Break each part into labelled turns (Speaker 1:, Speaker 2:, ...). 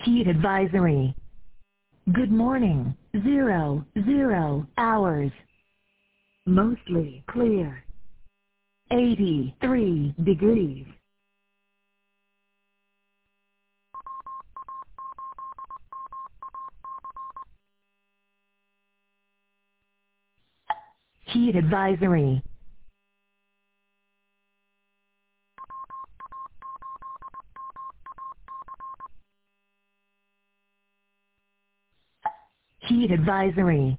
Speaker 1: Heat advisory. Good morning, 00 hours. Mostly clear. 83 degrees. Heat advisory. Heat advisory.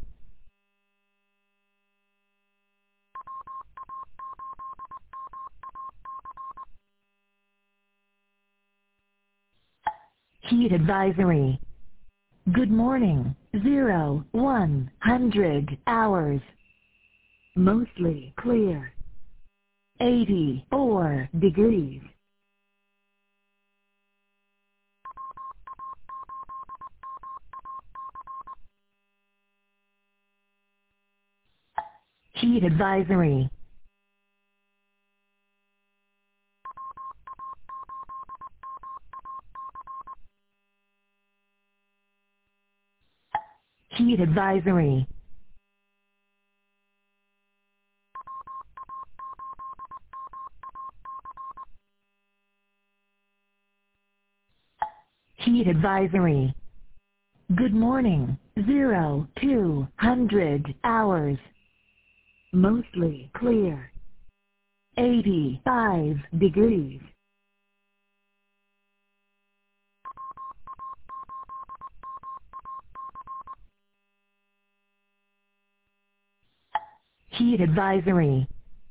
Speaker 1: Heat advisory. Good morning, 100 hours. Mostly clear. 84 degrees. Heat advisory. Heat advisory. Heat advisory. Good morning, 200 hours. Mostly clear. 85 degrees. Heat advisory.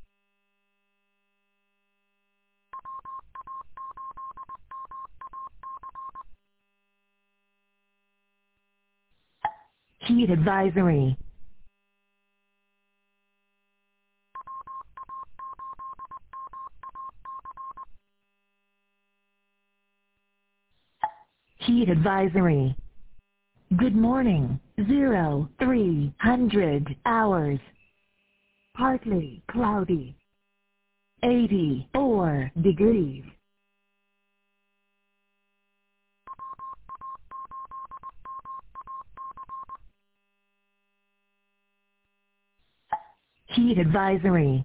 Speaker 1: Heat advisory. Heat advisory. Good morning, 300 hours. Partly cloudy. 84 degrees. Heat advisory.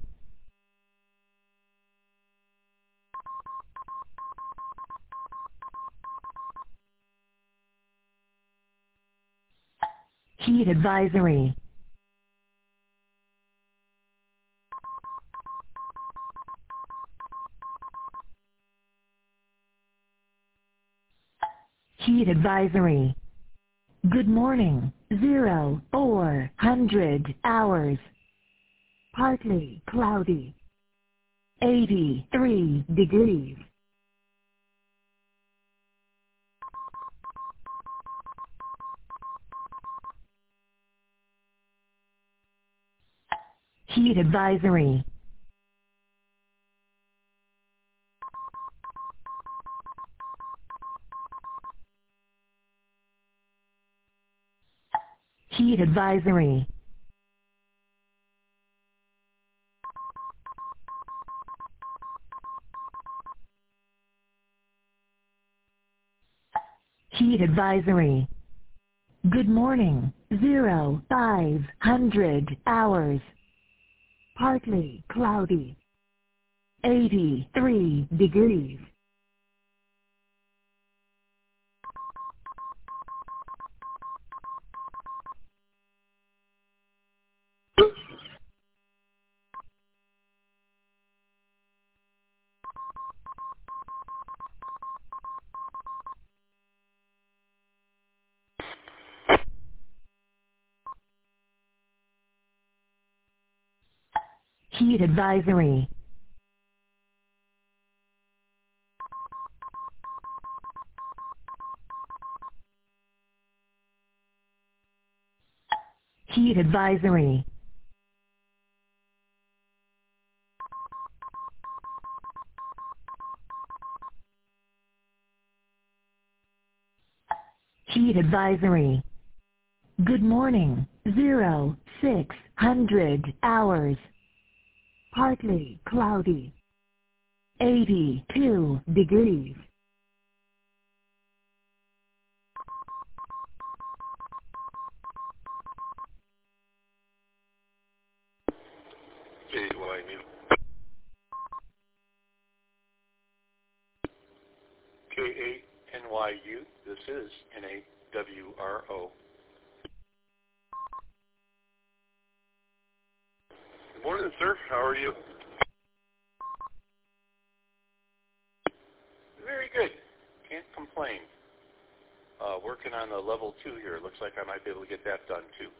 Speaker 1: Heat advisory. Heat advisory. Good morning, 400 hours. Partly cloudy. 83 degrees. Heat advisory. Heat advisory. Heat advisory. Good morning, 500 hours. Partly cloudy. 83 degrees. Heat advisory. Heat advisory. Heat advisory. Good morning, 600 hours. Partly cloudy. 82 degrees.
Speaker 2: KYNU.
Speaker 3: K8NYU. This is NAWRO.
Speaker 2: Good morning, sir. How are you?
Speaker 3: Very good. Can't complain. Working on the level 2 here. Looks like I might be able to get that done too.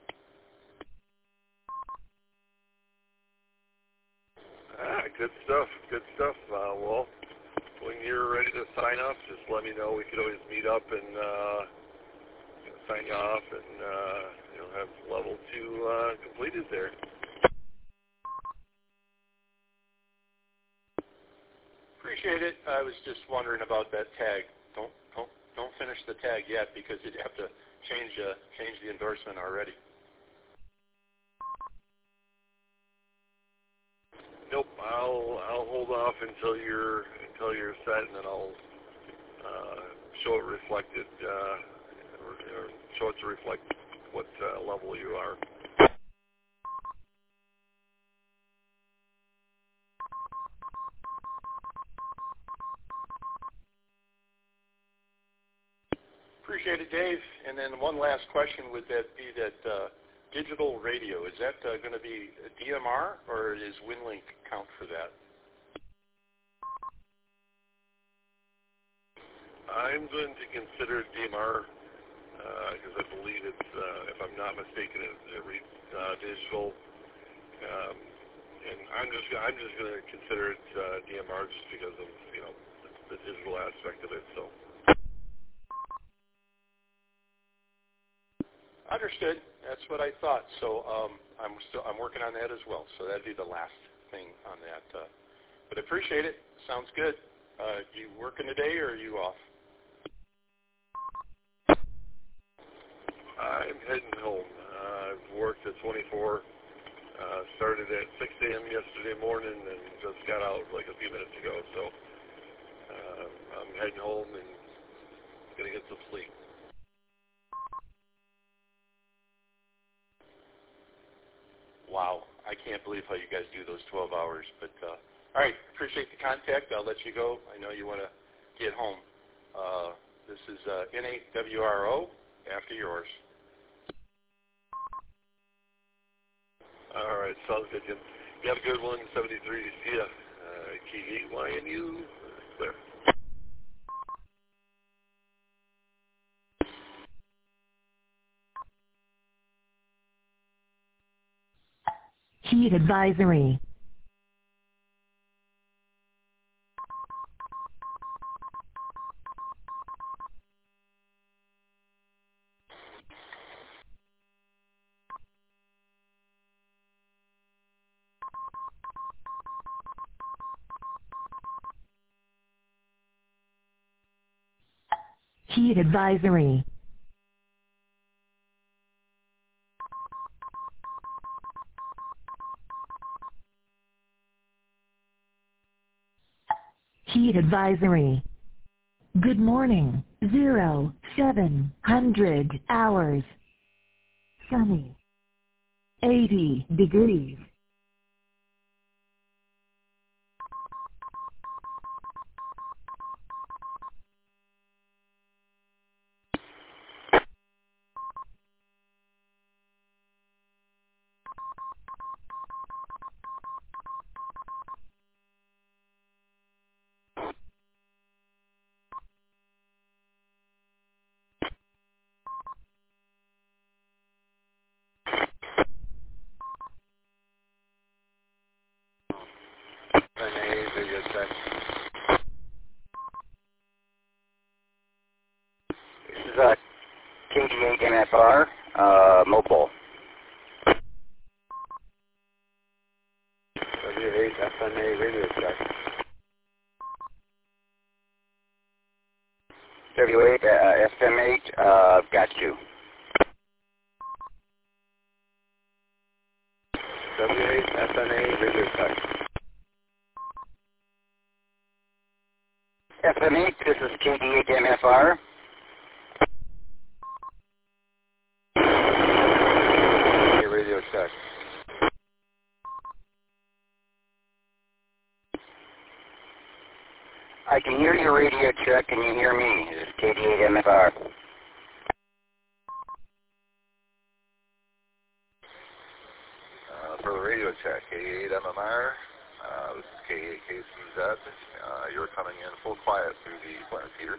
Speaker 2: Good stuff. Good stuff. Well, when you're ready to sign off, just let me know. We could always meet up and sign you off, and have level 2 completed there.
Speaker 3: Appreciate it. I was just wondering about that tag. Don't finish the tag yet because you'd have to change the endorsement already.
Speaker 2: Nope. I'll hold off until you're set, and then I'll show it reflected, or show it to reflect what level you are.
Speaker 3: Appreciate it, Dave. And then one last question would that be that digital radio, is that going to be a DMR, or is WinLink count for that?
Speaker 2: I'm going to consider DMR because I believe it's, if I'm not mistaken, it reads digital. And I'm just going to consider it DMR just because of the digital aspect of it. So.
Speaker 3: Understood. That's what I thought. So I'm working on that as well. So that'd be the last thing on that. But I appreciate it. Sounds good. You working today or are you off?
Speaker 2: I'm heading home. I've worked at 24. Started at 6 a.m. yesterday morning and just got out like a few minutes ago. So I'm heading home and gonna get some sleep.
Speaker 3: Wow, I can't believe how you guys do those 12 hours. But all right, appreciate the contact. I'll let you go. I know you want to get home. This is NAWRO, after yours.
Speaker 2: All right, sounds good, Jim. You have a good one. 73. See ya. KYNU. Clear.
Speaker 1: Heat advisory. Heat advisory. Heat advisory. Good morning. 0700 hours. Sunny. 80 degrees.
Speaker 4: This is KD8 MFR, mobile.
Speaker 2: W8 FNA radio check.
Speaker 4: W8 FM8, got you.
Speaker 2: W8 FNA radio check.
Speaker 4: FM8, this is KD8 MFR.
Speaker 2: Radio check.
Speaker 4: can hear your radio check. Can you hear me? This is KD8MFR.
Speaker 5: For the radio check, K8MMR, this is K8KCZ. You're coming in full quiet through the plant heater.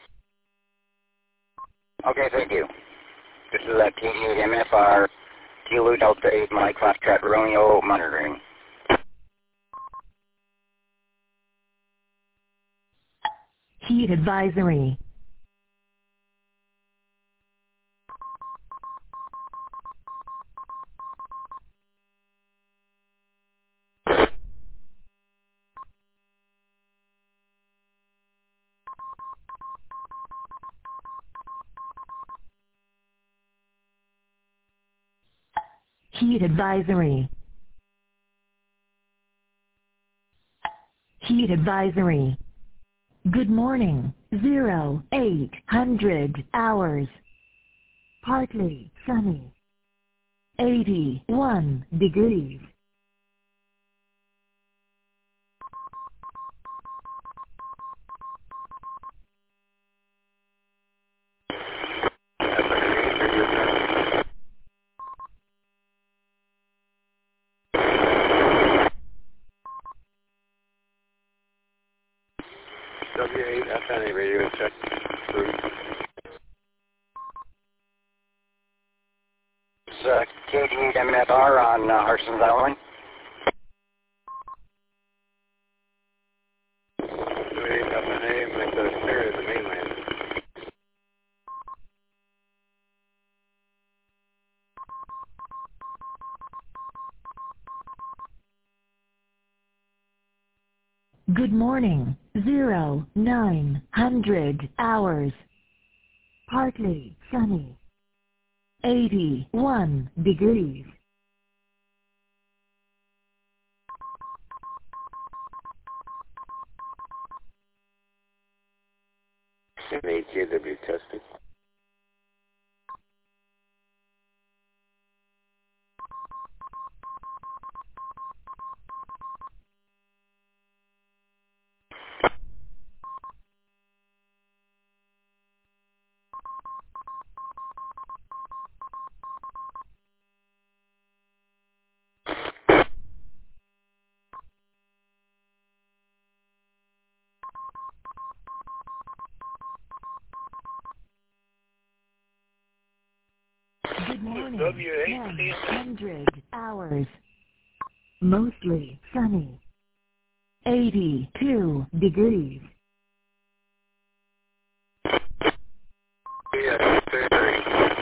Speaker 4: Okay, thank you. This is KD8MFR, Kilo Delta 8 Mike Foxtrot Romeo monitoring.
Speaker 1: Heat advisory. Heat advisory. Heat advisory. Good morning. 0800 hours. Partly sunny. 81 degrees.
Speaker 3: W8FNA radio check. Through.
Speaker 4: This is KD8MFR on Harson's Island.
Speaker 3: W8FNA, make the clear in the mainland.
Speaker 1: Good morning. 0900 hours. Partly sunny. 81 degrees.
Speaker 3: MHJW testing.
Speaker 1: Good morning.
Speaker 2: W8
Speaker 1: 100 hours. Mostly sunny. 82 degrees.
Speaker 5: Yeah, very.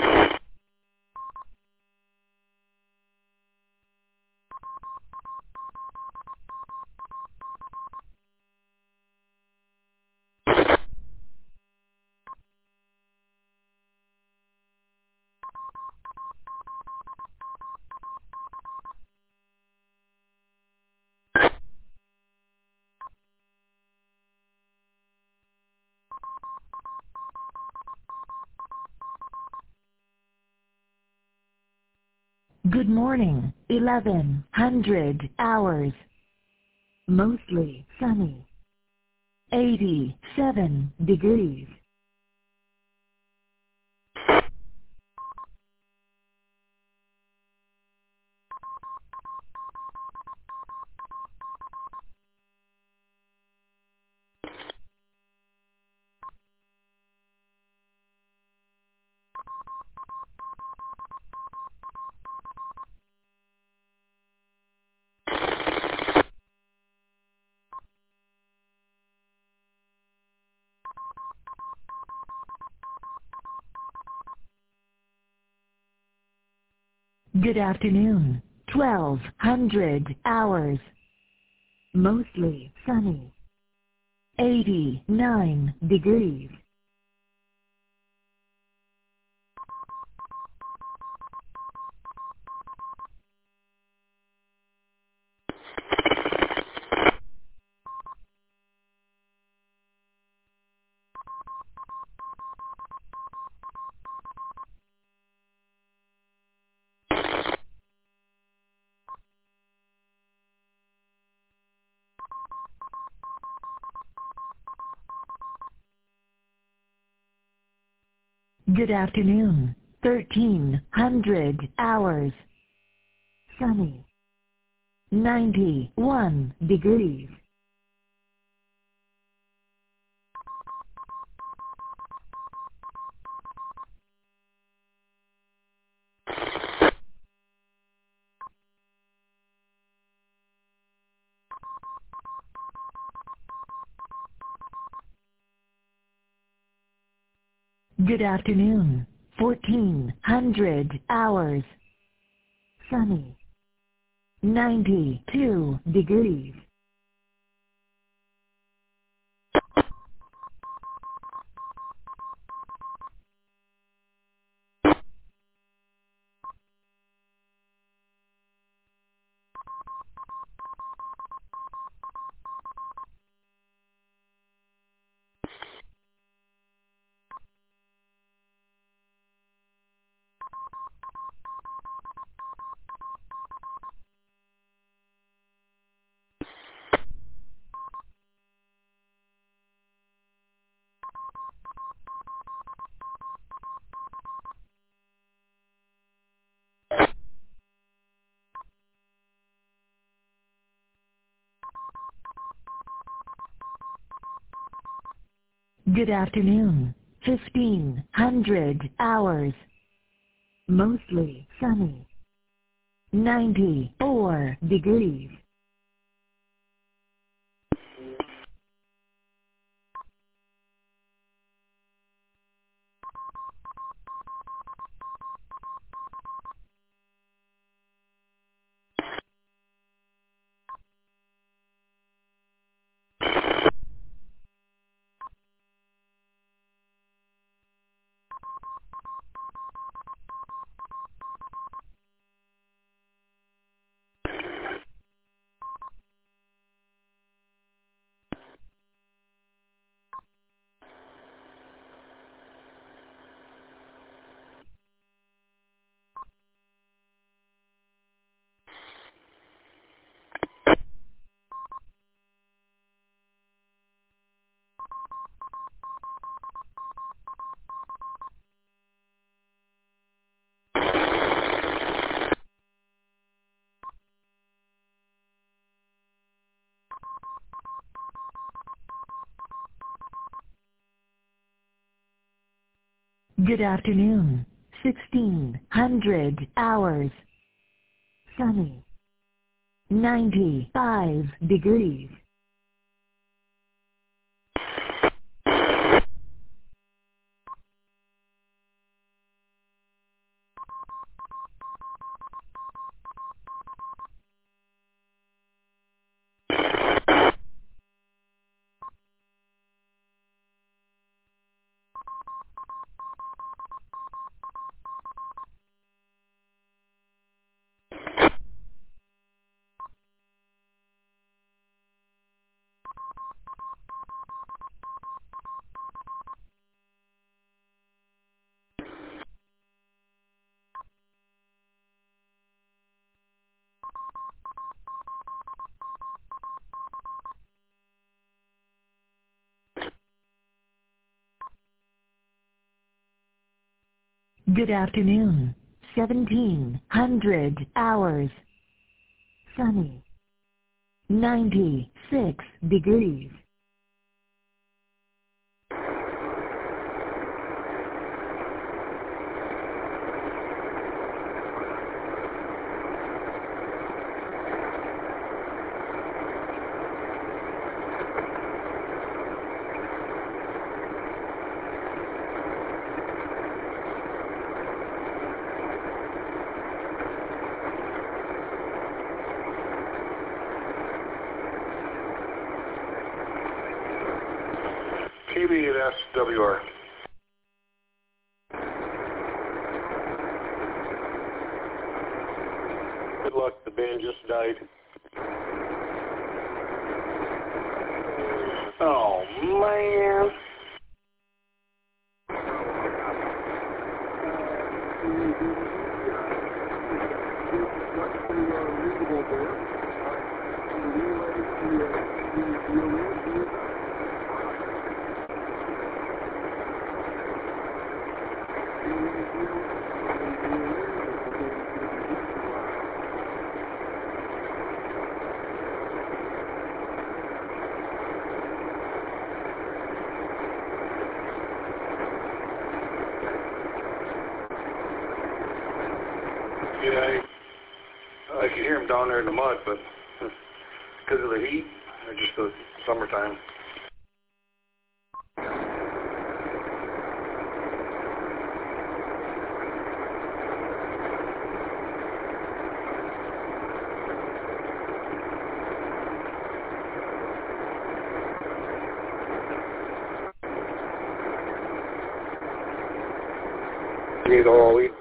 Speaker 1: Good morning. 1100 hours. Mostly sunny. 87 degrees. Good afternoon. 1200 hours. Mostly sunny. 89 degrees. Good afternoon. 1300 hours. Sunny. 91 degrees. Good afternoon. 1400 hours. Sunny. 92 degrees. Good afternoon. 1500 hours. Mostly sunny. 94 degrees. Good afternoon. 1600 hours. Sunny. 95 degrees. Good afternoon. 1700 hours. Sunny. 96 degrees.
Speaker 2: KB8SWR. Good luck, the band just died. Oh, man.
Speaker 6: Yeah, I can hear him down there in the mud, but because of the heat, or just the summertime. Need all week.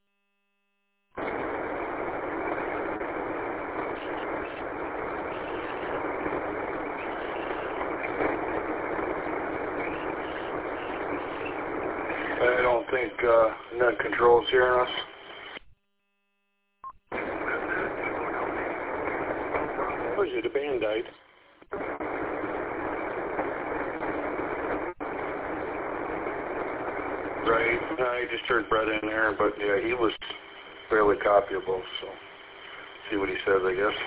Speaker 6: I don't think net control's hearing us. Oh, the band died. Right. I just heard Brett in there, but yeah, he was fairly copyable, so see what he says, I guess.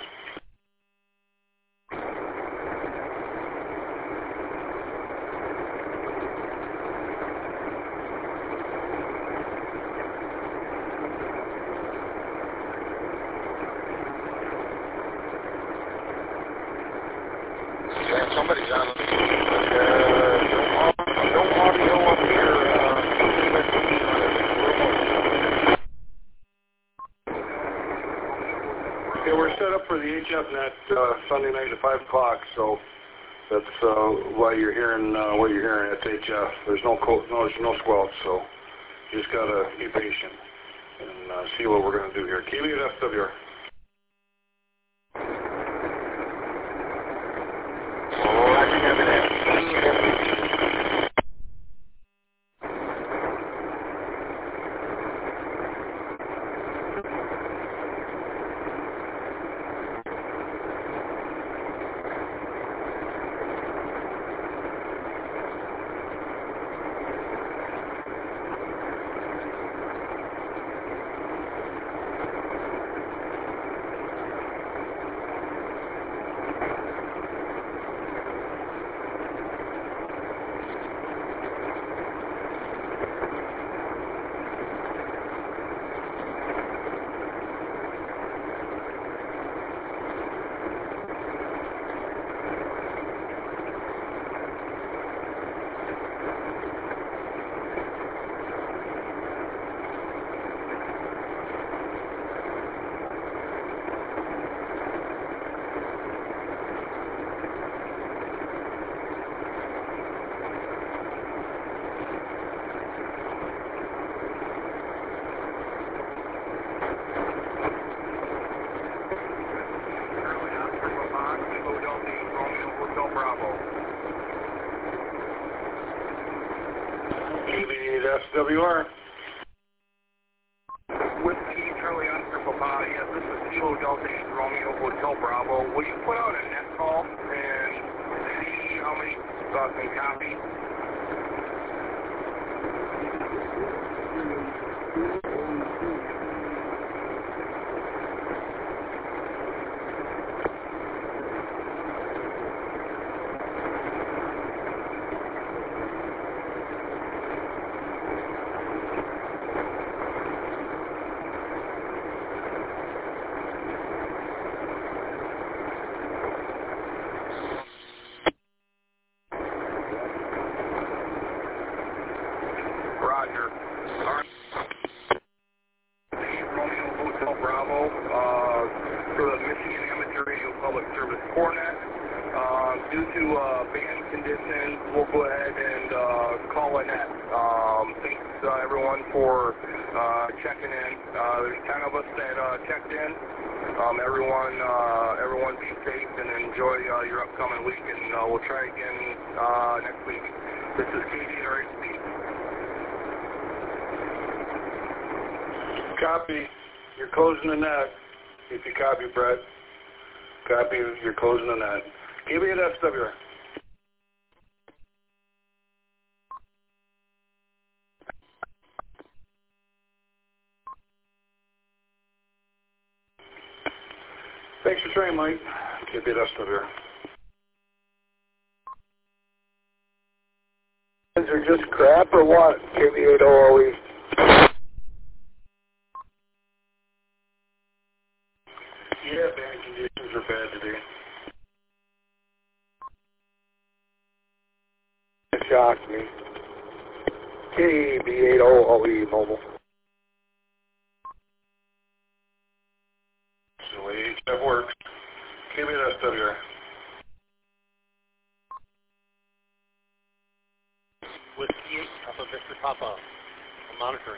Speaker 5: Somebody's on.
Speaker 6: No audio up here. Okay, we're set up for the HF net Sunday night at 5 o'clock, so that's why you're hearing what you're hearing. It's HF. There's no squelch, so you just gotta be patient and see what we're gonna do here. Keep it at FWR. SWR.
Speaker 7: Whiskey, Charlie Oscar Papa, yes, this is Kilo Delta 8 Romeo Hotel Bravo. Will you put out a net call and see how many can copy? Roger. All right. Romeo Hotel Bravo for the Michigan Amateur Radio Public Service Cornet. Due to band conditions, we'll go ahead and call a net. Thanks everyone for checking in. There's 10 of us that checked in. Everyone be safe and enjoy your upcoming week, and we'll try again next week. This is KDRHP.
Speaker 6: Copy. You're closing the net. If you copy, Brett. Copy. You're closing the net. Give me an SWR. Thanks for trying, Mike. KBSW. Is there just crap or what? KB8OLE. Yeah, band conditions are bad today. It shocked me. KB8OLE mobile. So AHF works. KBSW.
Speaker 3: Whiskey Alpha Victor Papa. I'm monitoring.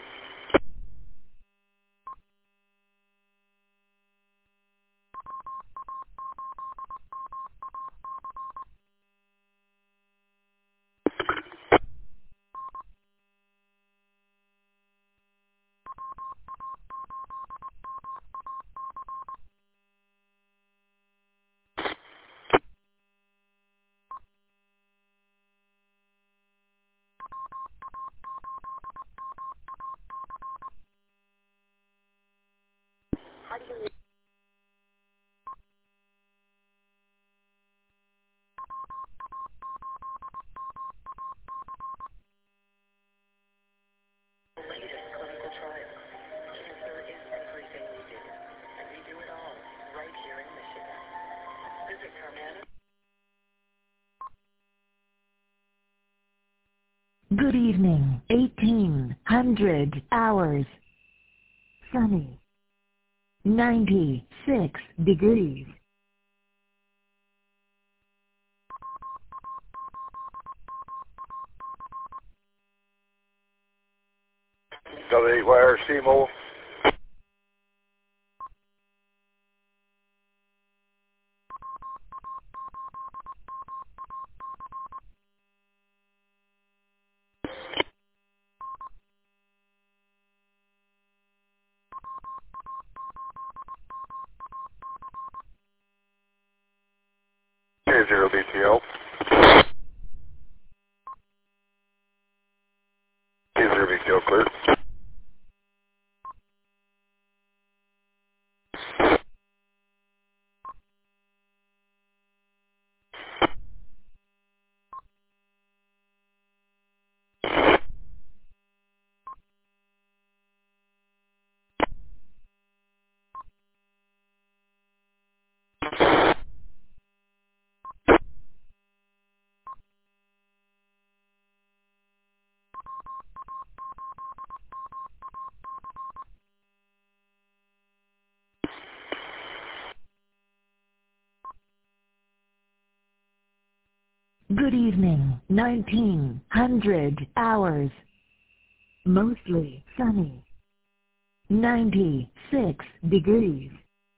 Speaker 1: Good evening. 1800 hours. Sunny. 96 degrees.
Speaker 6: W8YRC mobile. K0 BTL. K0 BTL clear.
Speaker 1: Good evening. 1900 hours. Mostly sunny. 96 degrees.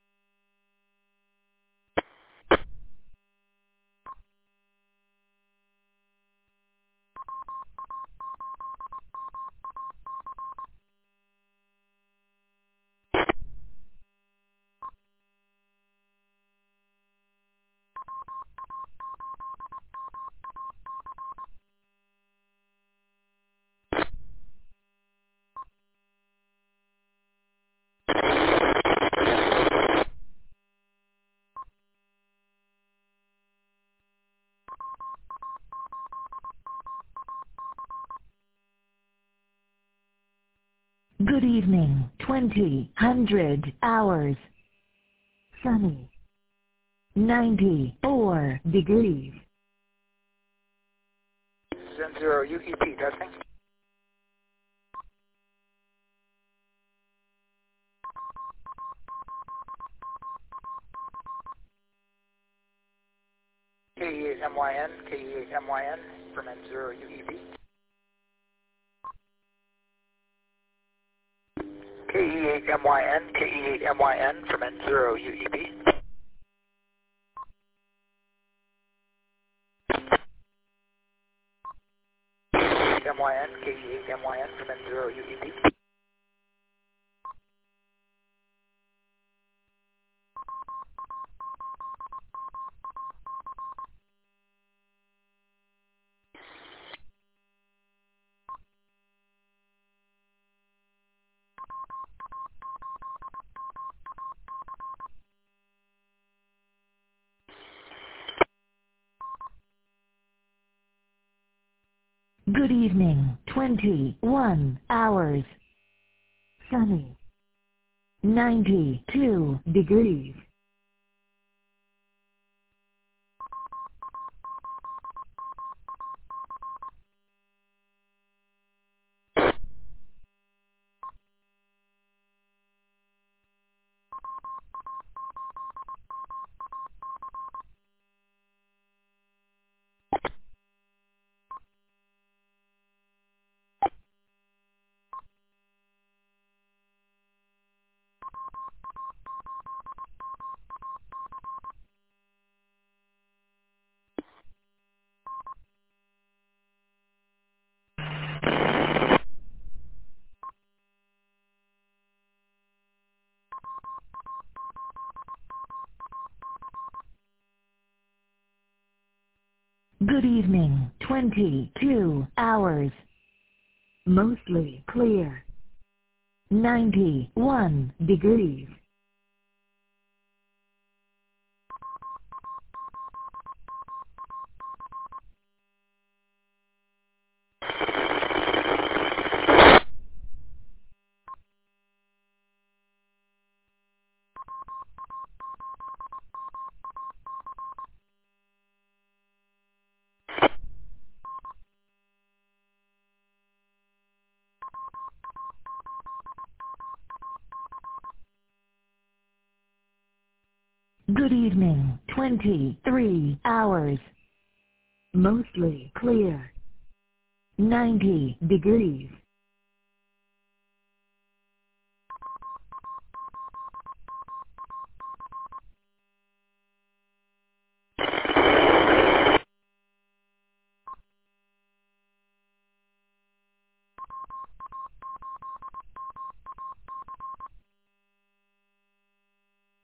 Speaker 1: Good evening. 2000 hours. Sunny. 94 degrees.
Speaker 8: Zen0 UEP testing. KE8MYN, KE8MYN from N0 UEP. KE8MYN, KE8MYN from N0 UEP. MYN, KE8MYN from N0 UEP.
Speaker 1: Good evening, 21 hours. Sunny. 92 degrees. Good evening, 22 hours. Mostly clear. 91 degrees. Good evening, 23 hours. Mostly clear. 90 degrees.